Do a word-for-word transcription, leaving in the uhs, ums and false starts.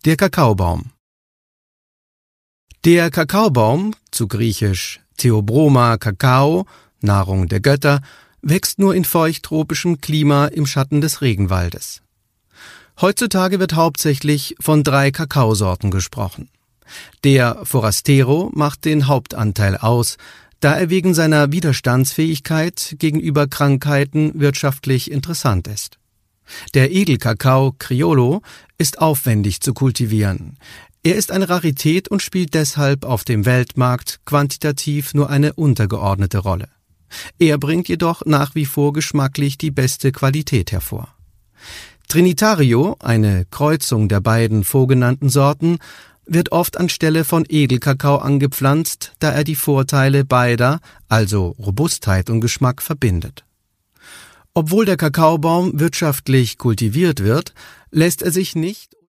Der Kakaobaum. Der Kakaobaum, zu griechisch Theobroma Kakao, Nahrung der Götter, wächst nur in feuchttropischem Klima im Schatten des Regenwaldes. Heutzutage wird hauptsächlich von drei Kakaosorten gesprochen. Der Forastero macht den Hauptanteil aus, da er wegen seiner Widerstandsfähigkeit gegenüber Krankheiten wirtschaftlich interessant ist. Der Edelkakao Criollo ist aufwendig zu kultivieren. Er ist eine Rarität und spielt deshalb auf dem Weltmarkt quantitativ nur eine untergeordnete Rolle. Er bringt jedoch nach wie vor geschmacklich die beste Qualität hervor. Trinitario, eine Kreuzung der beiden vorgenannten Sorten, wird oft anstelle von Edelkakao angepflanzt, da er die Vorteile beider, also Robustheit und Geschmack, verbindet. Obwohl der Kakaobaum wirtschaftlich kultiviert wird, lässt er sich nicht